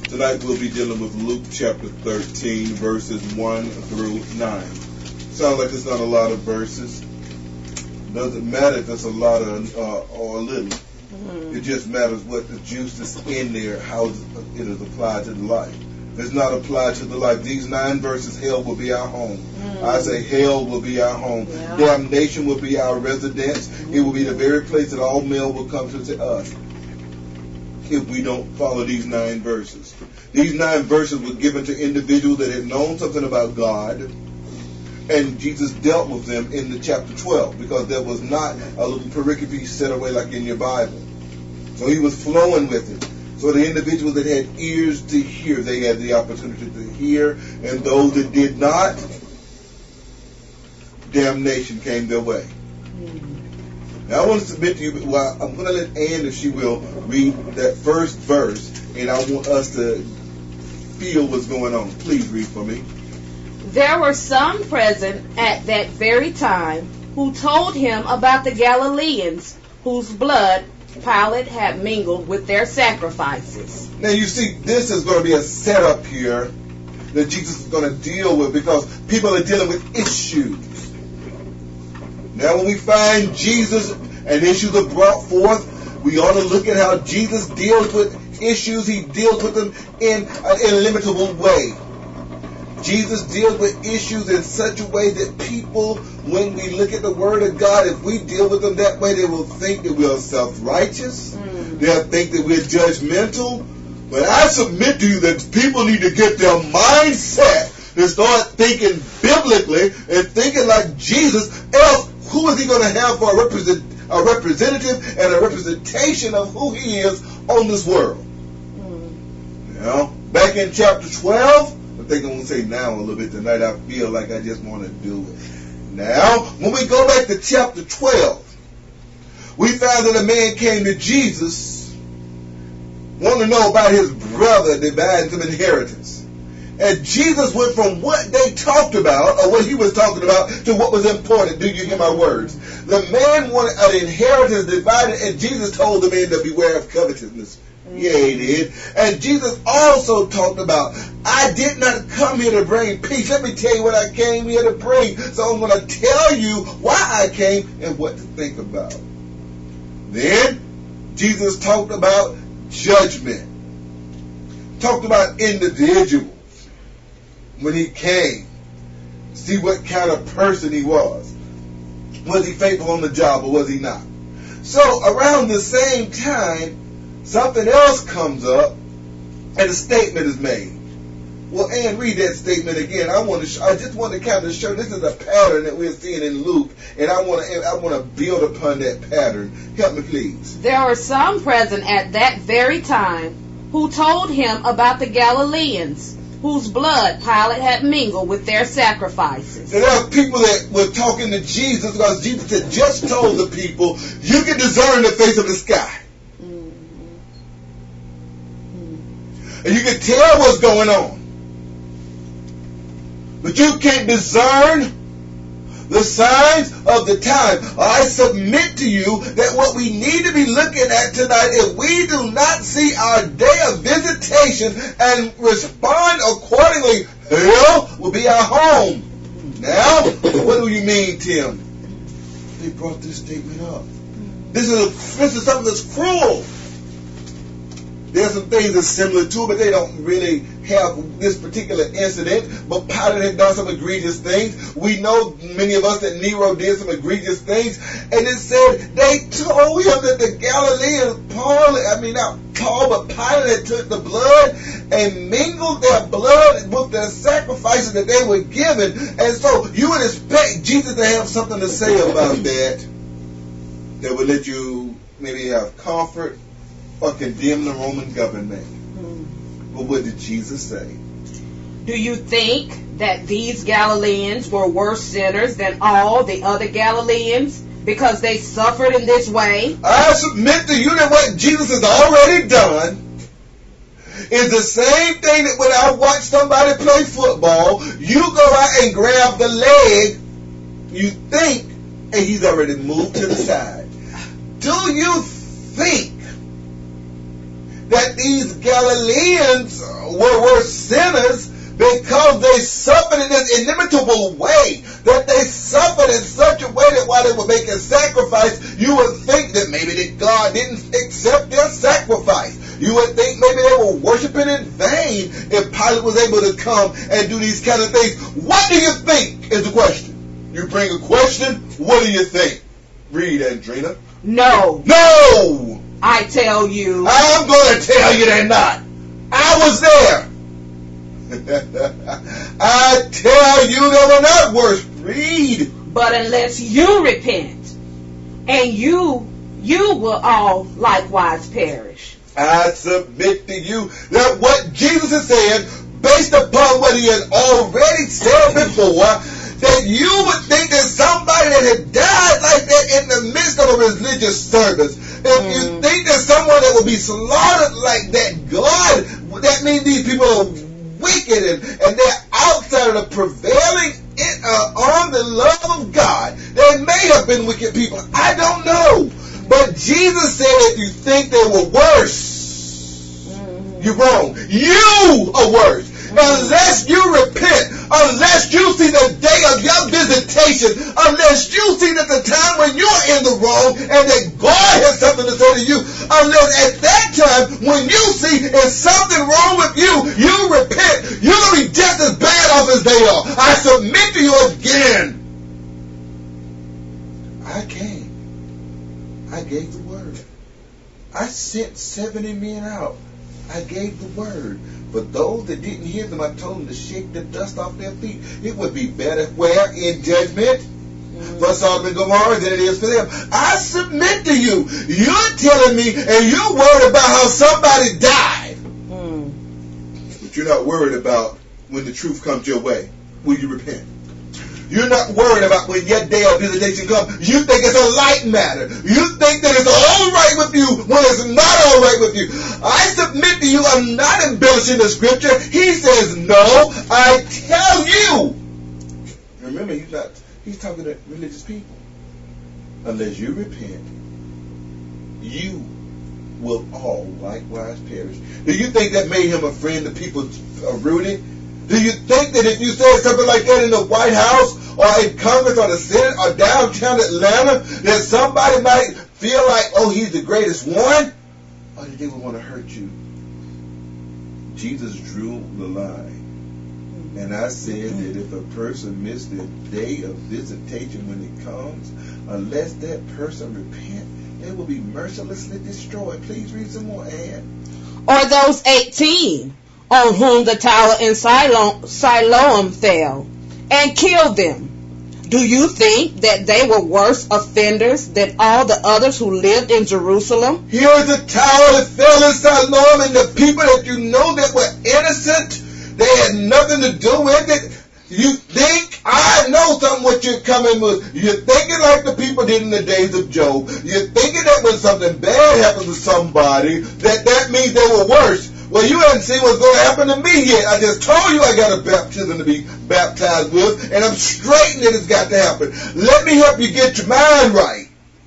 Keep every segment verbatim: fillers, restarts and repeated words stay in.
Tonight we'll be dealing with Luke chapter thirteen, verses one through nine. Sounds like it's not a lot of verses. Doesn't matter if it's a lot of, uh, or a little. Mm-hmm. It just matters what the juice is in there, how it is applied to the life. If it's not applied to the life, these nine verses, hell will be our home. Mm-hmm. I say hell will be our home. Yeah. Damnation will be our residence. Mm-hmm. It will be the very place that all men will come to, to us if we don't follow these nine verses. These nine verses were given to individuals that had known something about God, and Jesus dealt with them in the chapter twelve, because there was not a little pericope set away like in your Bible. So he was flowing with it. So the individuals that had ears to hear, they had the opportunity to hear, and those that did not, damnation came their way. Now I want to submit to you, well, I'm going to let Ann, if she will, read that first verse, and I want us to feel what's going on. Please read for me. There were some present at that very time who told him about the Galileans whose blood Pilate had mingled with their sacrifices. Now you see, this is going to be a setup here that Jesus is going to deal with, because people are dealing with issues. Now when we find Jesus and issues are brought forth, we ought to look at how Jesus deals with issues. He deals with them in an illimitable way. Jesus deals with issues in such a way that people, when we look at the Word of God, if we deal with them that way, they will think that we are self-righteous. Mm. They'll think that we're judgmental. But I submit to you that people need to get their mindset to start thinking biblically and thinking like Jesus. Else, who is he going to have for a, represent, a representative and a representation of who he is on this world? Mm. You know, back in chapter twelve, I think I'm going to say now a little bit tonight. I feel like I just want to do it. Now, when we go back to chapter twelve, we found that a man came to Jesus, wanting to know about his brother dividing some inheritance. And Jesus went from what they talked about, or what he was talking about, to what was important. Do you hear my words? The man wanted an inheritance divided, and Jesus told the man to beware of covetousness. Yeah, he did. And Jesus also talked about, I did not come here to bring peace. Let me tell you what I came here to bring. So I'm going to tell you why I came and what to think about. Then Jesus talked about judgment. Talked about individuals when he came. See what kind of person he was. Was he faithful on the job or was he not? So around the same time, something else comes up, and a statement is made. Well, Ann, read that statement again. I want to. Sh- I just want to kind of show this is a pattern that we're seeing in Luke, and I want to. I want to build upon that pattern. Help me, please. There were some present at that very time who told him about the Galileans, whose blood Pilate had mingled with their sacrifices. And there are people that were talking to Jesus, because Jesus had just told the people, "You can discern the face of the sky." And you can tell what's going on. But you can't discern the signs of the time. I submit to you that what we need to be looking at tonight, if we do not see our day of visitation and respond accordingly, hell will be our home. Now, what do you mean, Tim? They brought this statement up. This is, a, this is something that's cruel. There's some things that's similar to it, but they don't really have this particular incident. But Pilate had done some egregious things. We know, many of us, that Nero did some egregious things. And it said they told him that the Galileans, Paul, I mean not Paul, but Pilate had took the blood and mingled their blood with their sacrifices that they were given. And so you would expect Jesus to have something to say about that, that would let you maybe have comfort or condemn the Roman government. Mm. But what did Jesus say? Do you think that these Galileans were worse sinners than all the other Galileans because they suffered in this way? I submit to you that what Jesus has already done is the same thing that when I watch somebody play football, you go out and grab the leg, you think, and he's already moved to the side. Do you think that these Galileans were, were sinners because they suffered in an inimitable way, that they suffered in such a way that while they were making sacrifice, you would think that maybe that God didn't accept their sacrifice. You would think maybe they were worshiping in vain if Pilate was able to come and do these kind of things. What do you think is the question? You bring a question, what do you think? Read, Andrina. No. No! I tell you. I'm going to tell you they're not. I was there. I tell you they were not worse. Read. But unless you repent, and you, you will all likewise perish. I submit to you that what Jesus is saying, based upon what he had already said before, that you would think that somebody that had died like that in the midst of a religious service, if mm. you think that someone that will be slaughtered like that, God, that means these people are wicked and, and they're outside of the prevailing in, uh, on the love of God. They may have been wicked people. I don't know. But Jesus said if you think they were worse, mm. you're wrong. You are worse. Unless you repent, unless you see the day of your visitation, unless you see that the time when you're in the wrong and that God has something to say to you, unless at that time when you see there's something wrong with you, you repent, you're going to be just as bad off as they are. I submit to you again. I came. I gave the word. I sent seventy men out. I gave the word. But those that didn't hear them, I told them to shake the dust off their feet. It would be better where? In judgment mm. for Sodom and Gomorrah than it is for them. I submit to you. You're telling me and you're worried about how somebody died. Mm. But you're not worried about when the truth comes your way. Will you repent? You're not worried about when your day of visitation comes. You think it's a light matter. You think that it's all right with you when it's not all right with you. I submit to you, I'm not embellishing the scripture. He says, no, I tell you. Remember, he's not, he's talking to religious people. Unless you repent, you will all likewise perish. Do you think that made him a friend of people of Rudy? Do you think that if you said something like that in the White House or in Congress or the Senate or downtown Atlanta that somebody might feel like, oh, he's the greatest one? Or that they would want to hurt you? Jesus drew the line. And I said that if a person missed the day of visitation when it comes, unless that person repent, they will be mercilessly destroyed. Please read some more, Ann. Or those eighteen on whom the tower in Siloam, Siloam fell, and killed them. Do you think that they were worse offenders than all the others who lived in Jerusalem? Here's the tower that fell in Siloam, and the people that you know that were innocent, they had nothing to do with it. You think, I know something what you're coming with. You're thinking like the people did in the days of Job. You're thinking that when something bad happens to somebody, that that means they were worse. Well, you haven't seen what's going to happen to me yet. I just told you I got a baptism to be baptized with, and I'm straightened that it's got to happen. Let me help you get your mind right.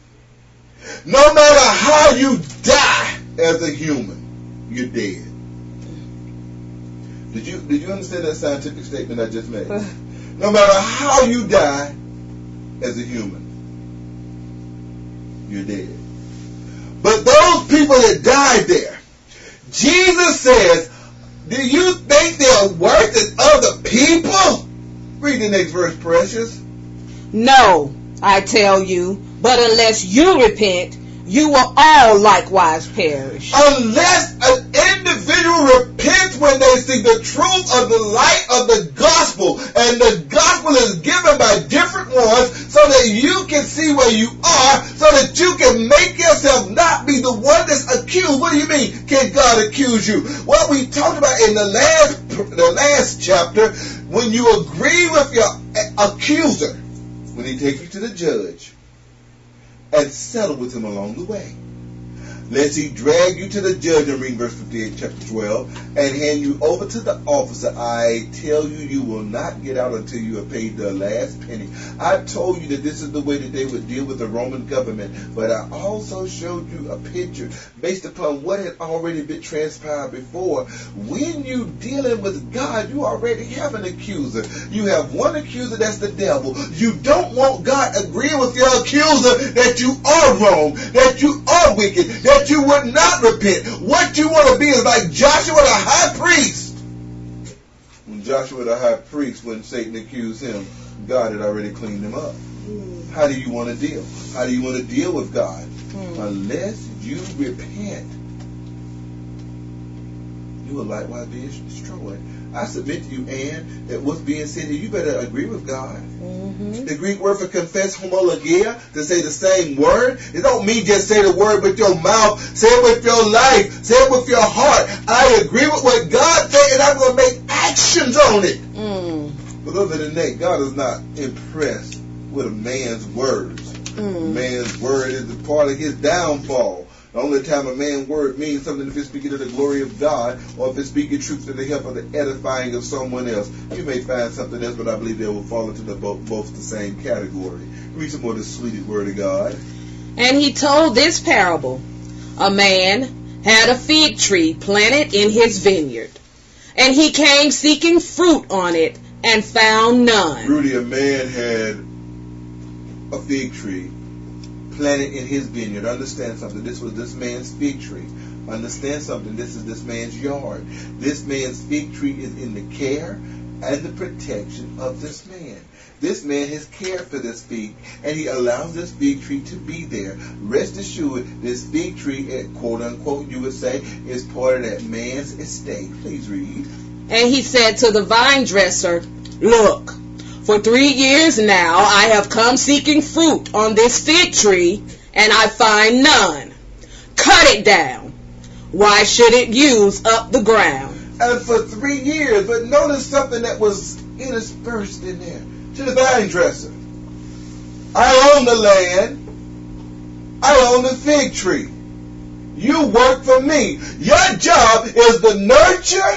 No matter how you die as a human, you're dead. Did you did you understand that scientific statement I just made? No matter how you die as a human, you're dead. But those people that died there, Jesus says, do you think they're worse than other people? Read the next verse, Precious. No, I tell you, but unless you repent, you will all likewise perish. Unless an individual repents when they see the truth of the light of the gospel, and the gospel is given by different ones so that you can see where you are, so that you can make yourself not be the one that's accused. What do you mean, can God accuse you? What we talked about in the last, the last chapter, when you agree with your accuser, when he takes you to the judge, and settle with him along the way. lest he drag you to the judge, and read verse fifty-eight, chapter twelve, and hand you over to the officer. I tell you, you will not get out until you have paid the last penny. I told you that this is the way that they would deal with the Roman government, but I also showed you a picture based upon what had already been transpired before. When you dealing with God, you already have an accuser. You have one accuser, that's the devil. You don't want God agreeing with your accuser that you are wrong, that you are wicked, that you would not repent. What you want to be is like Joshua the high priest. When Joshua the high priest, when Satan accused him, God had already cleaned him up. Mm. How do you want to deal? How do you want to deal with God? Mm. Unless you repent, you will likewise be destroyed. I submit to you, Ann, that what's being said here, you better agree with God. Mm-hmm. The Greek word for confess, homologia, to say the same word. It don't mean just say the word with your mouth. Say it with your life. Say it with your heart. I agree with what God said, and I'm going to make actions on it. Mm. But other than that, God is not impressed with a man's words. Mm. Man's word is a part of his downfall. The only time a man's word means something if it's speaking to the glory of God, or if it's speaking truth to the help of the edifying of someone else. You may find something else, but I believe they will fall into the both, both the same category. Read some more of the sweetest word of God. And he told this parable. A man had a fig tree planted in his vineyard, and he came seeking fruit on it and found none. Rudy, a man had a fig tree planted in his vineyard. Understand something. This was this man's fig tree. Understand something. This is this man's yard. This man's fig tree is in the care and the protection of this man. This man has cared for this fig, and he allows this fig tree to be there. Rest assured, this fig tree, quote unquote, you would say, is part of that man's estate. Please read. And he said to the vine dresser, look, for three years now I have come seeking fruit on this fig tree, and I find none. Cut it down. Why should it use up the ground? And for three years, but notice something that was interspersed in there. To the vine dresser. I own the land. I own the fig tree. You work for me. Your job is to nurture,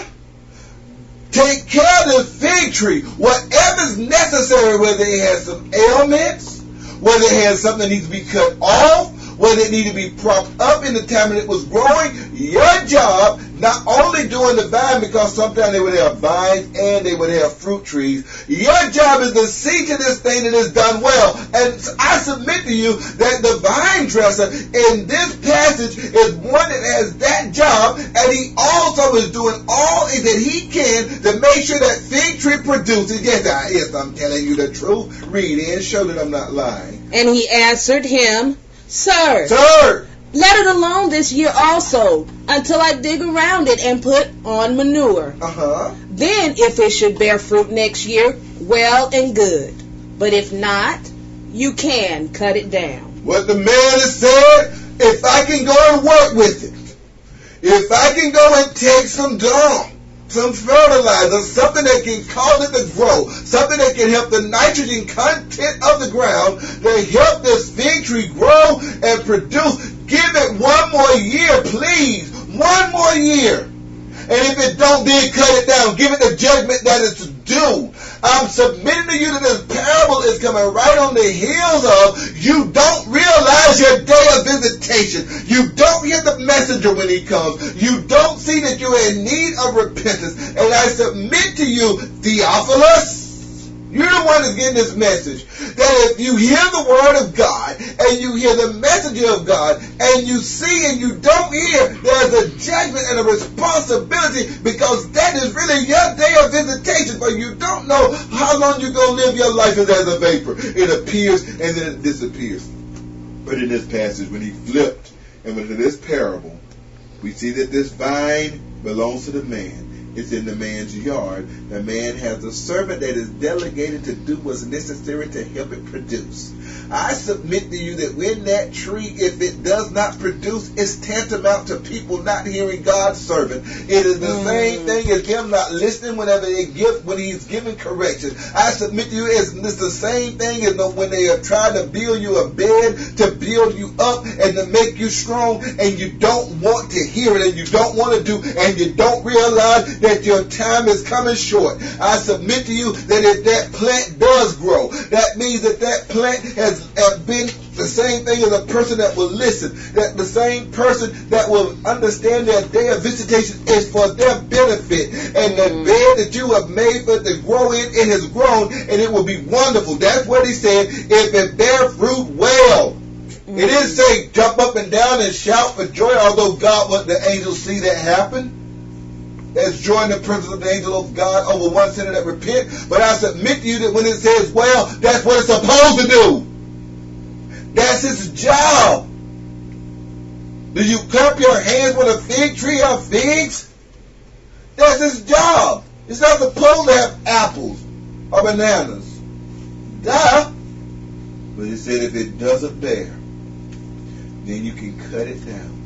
take care of the fig tree. Whatever's necessary, whether it has some ailments, whether it has something that needs to be cut off, whether it needed to be propped up in the time that it was growing, your job, not only doing the vine, because sometimes they would have vines and they would have fruit trees, your job is to see to this thing that is done well. And I submit to you that the vine dresser in this passage is one that has that job, and he also is doing all that he can to make sure that fig tree produces. Yes, I, yes, I'm telling you the truth. Read and show that I'm not lying. And he answered him, Sir, Sir, let it alone this year also, until I dig around it and put on manure. Uh-huh. Then, if it should bear fruit next year, well and good. But if not, you can cut it down. What the man has said, if I can go and work with it, if I can go and take some dung, some fertilizer, something that can cause it to grow, something that can help the nitrogen content of the ground to help this fig tree grow and produce. Give it one more year, please. One more year. And if it don't, then cut it down. Give it the judgment that it's due. I'm submitting to you that this parable is coming right on the heels of you don't realize your day of visitation. You don't hear the messenger when he comes. You don't see that you're in need of repentance. And I submit to you, Theophilus, you're the one that's getting this message, that if you hear the word of God and you hear the messenger of God and you see and you don't hear, there's a judgment and a responsibility, because that is really your day of visitation, but you don't know how long you're going to live your life as a vapor. It appears and then it disappears. But in this passage, when he flipped and went into this parable, we see that this vine belongs to the man. is in the man's yard. The man has a servant that is delegated to do what's necessary to help it produce. I submit to you that when that tree, if it does not produce, it's tantamount to people not hearing God's servant. It is the mm. same thing as them not listening whenever they give, when he's giving correction. I submit to you it's, it's the same thing as when they are trying to build you a bed to build you up and to make you strong, and you don't want to hear it, and you don't want to do, and you don't realize that your time is coming short. I submit to you that if that plant does grow, that means that that plant has have been the same thing as a person that will listen, that the same person that will understand their day of visitation is for their benefit, and the bed that you have made for it to grow in, it has grown, and it will be wonderful. That's what he said, if it bear fruit well. Mm-hmm. It didn't say jump up and down and shout for joy, although God want the angels see that happen. There's joy in the presence of the angel of God over one sinner that repent. But I submit to you that when it says well, that's what it's supposed to do. That's his job. Do you clap your hands when a fig tree has figs? That's his job. It's not supposed to have apples or bananas. Duh. But it said if it doesn't bear, then you can cut it down.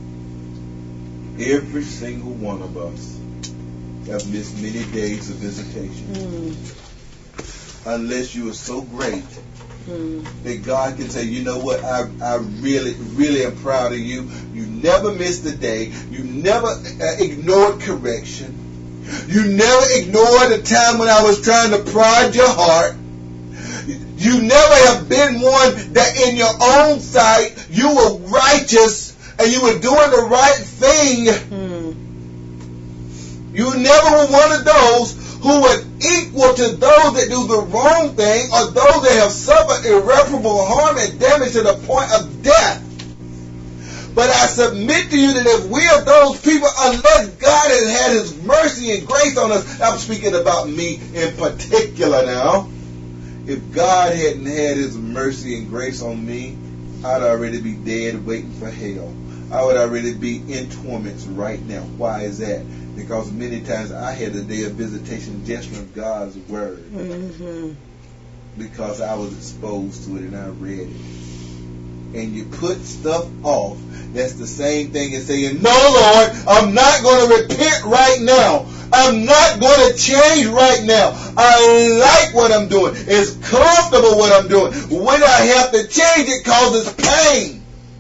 Every single one of us have missed many days of visitation. Mm. Unless you are so great Mm. that God can say, you know what, I, I really, really am proud of you. You never missed a day. You never uh, ignored correction. You never ignored a time when I was trying to prod your heart. You never have been one that in your own sight you were righteous and you were doing the right thing. Mm. You never were one of those who were equal to those that do the wrong thing or those that have suffered irreparable harm and damage to the point of death. But I submit to you that if we are those people, unless God has had his mercy and grace on us, I'm speaking about me in particular now, if God hadn't had his mercy and grace on me, I'd already be dead waiting for hell. I would already be in torments right now. Why is that? Because many times I had a day of visitation just from God's word. Mm-hmm. Because I was exposed to it and I read it. And you put stuff off, that's the same thing as saying, no, Lord, I'm not going to repent right now. I'm not going to change right now. I like what I'm doing. It's comfortable what I'm doing. When I have to change, it causes pain.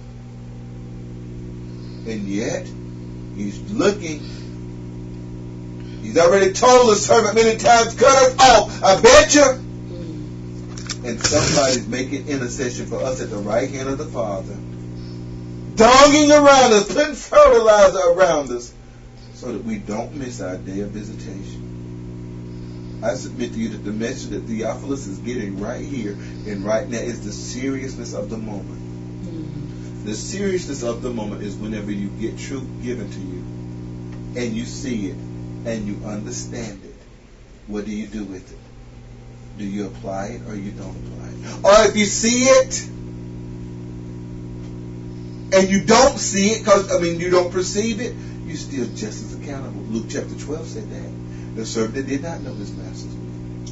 And yet, he's looking. He's already told the servant many times, cut us off. I bet you. And somebody's making intercession for us at the right hand of the Father. Donging around us, putting fertilizer around us, so that we don't miss our day of visitation. I submit to you that the message that Theophilus is getting right here and right now is the seriousness of the moment. The seriousness of the moment is whenever you get truth given to you and you see it and you understand it. What do you do with it? Do you apply it or you don't apply it? Or if you see it and you don't see it, because I mean you don't perceive it, you're still just as accountable. Luke chapter twelve said that. The servant that did not know his master's will.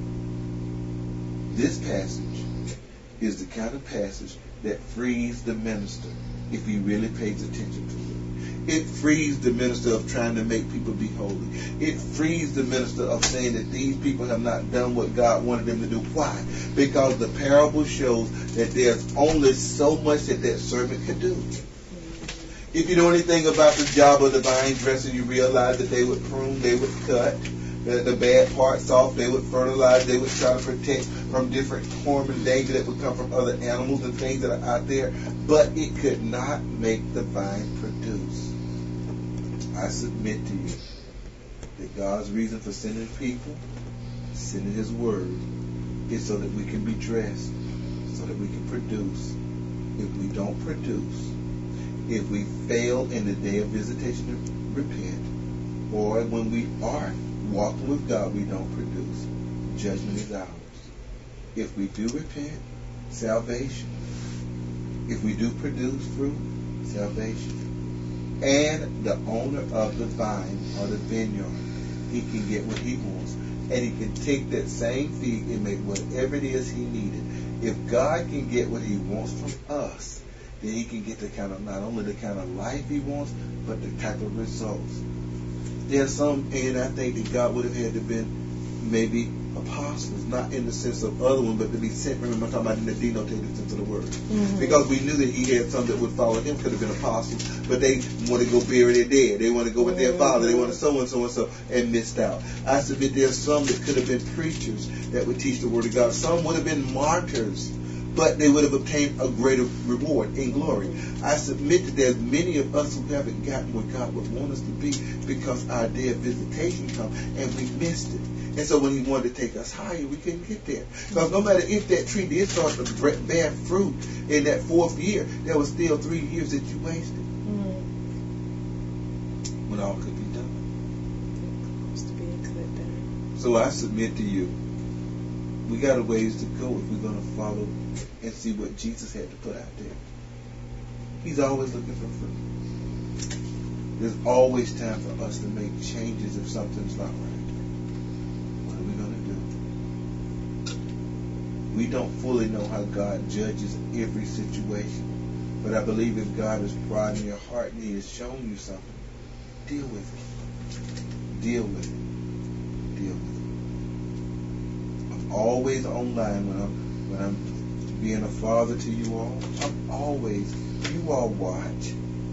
This passage is the kind of passage that frees the minister if he really pays attention to it. It frees the minister of trying to make people be holy. It frees the minister of saying that these people have not done what God wanted them to do. Why? Because the parable shows that there's only so much that that servant could do. If you know anything about the job of the vine dresser, you realize that they would prune, they would cut the, the bad parts off, they would fertilize, they would try to protect from different harm and danger that would come from other animals and things that are out there. But it could not make the vine produce. I submit to you that God's reason for sending people, sending his word, is so that we can be dressed, so that we can produce. If we don't produce, if we fail in the day of visitation to repent, or when we are walking with God, we don't produce, judgment is ours. If we do repent, salvation. If we do produce fruit, salvation. And the owner of the vine or the vineyard he can get what he wants. And he can take that same fig and make whatever it is he needed. If God can get what he wants from us, then he can get the kind of, not only the kind of life he wants, but the type of results. There's some, and I think that God would have had to have been maybe apostles, not in the sense of other ones, but to be sent. Remember, I'm talking about in the denotative sense of the word. Mm-hmm. Because we knew that he had some that would follow him, could have been apostles, but they want to go bury their dead. They want to go with their father. They want to so and so and so, and missed out. I submit there's some that could have been preachers that would teach the word of God. Some would have been martyrs, but they would have obtained a greater reward in glory. I submit that there's many of us who haven't gotten what God would want us to be because our day of visitation come and we missed it. And so when he wanted to take us higher, we couldn't get there. Because no matter if that tree did start to bear fruit in that fourth year, there was still three years that you wasted. Mm-hmm. When all could be done. So I submit to you, we got a ways to go if we're going to follow and see what Jesus had to put out there. He's always looking for fruit. There's always time for us to make changes if something's not right. What are we going to do? We don't fully know how God judges every situation. But I believe if God is prodding your heart and he has shown you something, deal with it. Deal with it. Deal with it. I'm always online when I'm when I'm being a father to you all. I'm always, you all watch.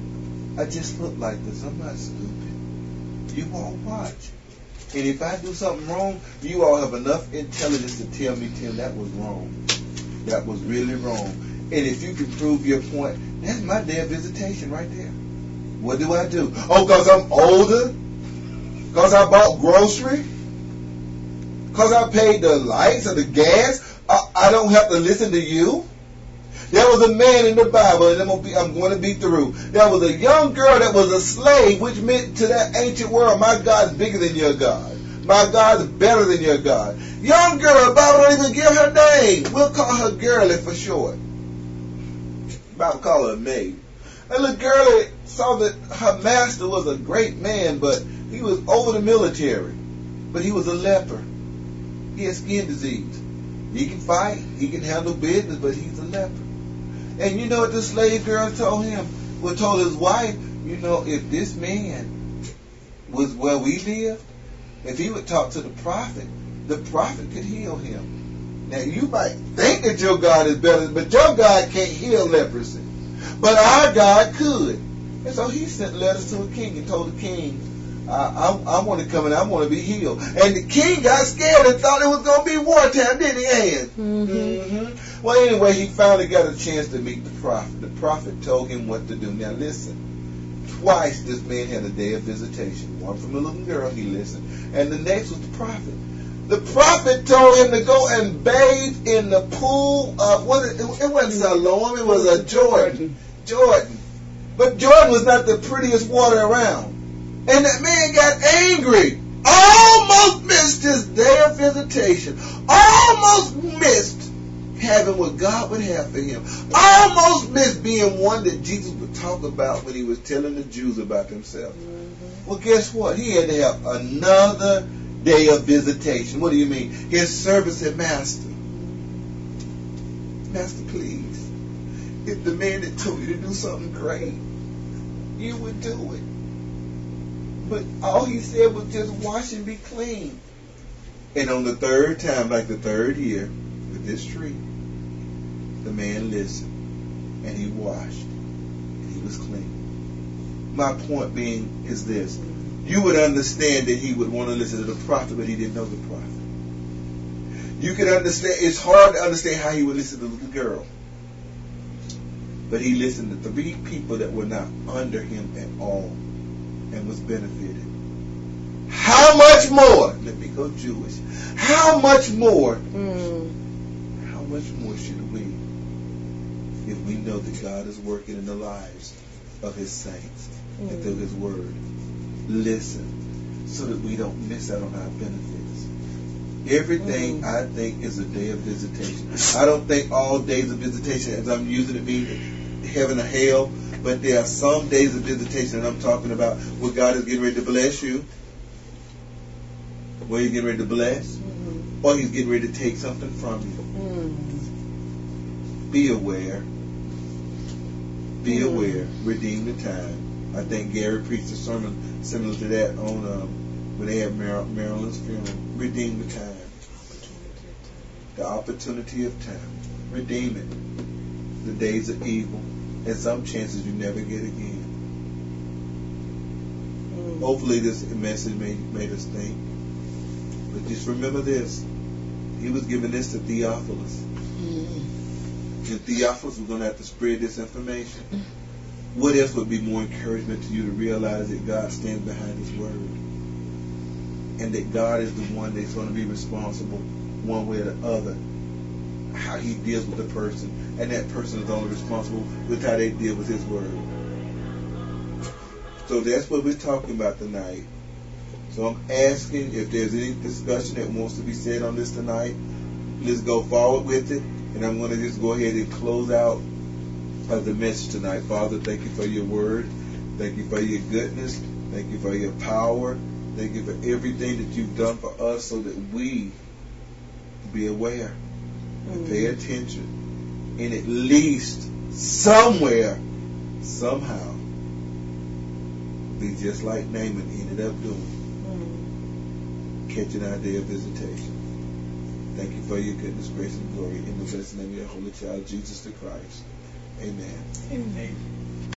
I just look like this. I'm not stupid. You all watch. And if I do something wrong, you all have enough intelligence to tell me, Tim, that was wrong. That was really wrong. And if you can prove your point, that's my day of visitation right there. What do I do? Oh, because I'm older? Because I bought grocery? Because I paid the lights or the gas? I, I don't have to listen to you? There was a man in the Bible, and I'm going, to be, I'm going to be through. There was a young girl that was a slave, which meant to that ancient world, my God's bigger than your God. My God's better than your God. Young girl, the Bible don't even give her name. We'll call her Girlie for short. The Bible call her a maid. And little Girlie saw that her master was a great man, but he was over the military. But he was a leper. He had skin disease. He can fight. He can handle business, but he's a leper. And you know what the slave girl told him? Well, told his wife, you know, if this man was where we live, if he would talk to the prophet, the prophet could heal him. Now, you might think that your God is better, but your God can't heal leprosy. But our God could. And so he sent letters to a king and told the king, I, I, I want to come and I want to be healed. And the king got scared and thought it was going to be wartime, didn't he, Ann? Mm-hmm. Mm-hmm. Well, anyway, he finally got a chance to meet the prophet. The prophet told him what to do. Now, listen. Twice this man had a day of visitation. One from a little girl, he listened. And the next was the prophet. The prophet told him to go and bathe in the pool of, what it, it wasn't Siloam, it was a Jordan. Jordan. But Jordan was not the prettiest water around. And that man got angry. Almost missed his day of visitation. Almost missed having what God would have for him. Almost missed being one that Jesus would talk about when he was telling the Jews about himself. Mm-hmm. Well, guess what? He had to have another day of visitation. What do you mean? His servant said, Master, Master, please, if the man that told you to do something great, you would do it. But all he said was just wash and be clean. And on the third time, like the third year, with this tree, the man listened and he washed and he was clean. My point being is this. You would understand that he would want to listen to the prophet, but he didn't know the prophet. You could understand, it's hard to understand how he would listen to the little girl. But he listened to three people that were not under him at all and was benefited. How much more? Let me go Jewish. How much more? Mm. How much more should we, if we know that God is working in the lives of his saints mm. and through his word? Listen, so that we don't miss out on our benefits. Everything, mm. I think, is a day of visitation. I don't think all days of visitation, as I'm using it, mean heaven or hell. But there are some days of visitation that I'm talking about where God is getting ready to bless you. where he's getting ready to bless, Mm-hmm. or he's getting ready to take something from you. Mm-hmm. Be aware. Be Mm. aware. Redeem the time. I think Gary preached a sermon similar to that on um, when they had Mar- Marilyn's funeral. Redeem the time. The opportunity of time. Redeem it. The days of evil. And some chances you never get again. Mm. Hopefully this message made, made us think. But just remember this. He was giving this to Theophilus. Mm. And Theophilus was going to have to spread this information. What else would be more encouragement to you to realize that God stands behind His word? And that God is the one that's going to be responsible one way or the other. How He deals with the person. And that person is only responsible with how they deal with His word. So that's what we're talking about tonight. So I'm asking if there's any discussion that wants to be said on this tonight. Let's go forward with it. And I'm going to just go ahead and close out of the message tonight. Father, thank you for your word. Thank you for your goodness. Thank you for your power. Thank you for everything that you've done for us so that we be aware and pay attention. And at least somewhere, somehow, be just like Naaman ended up doing. Catching our day of visitation. Thank you for your goodness, grace, and glory. In the blessed name of your holy child, Jesus the Christ. Amen. Amen.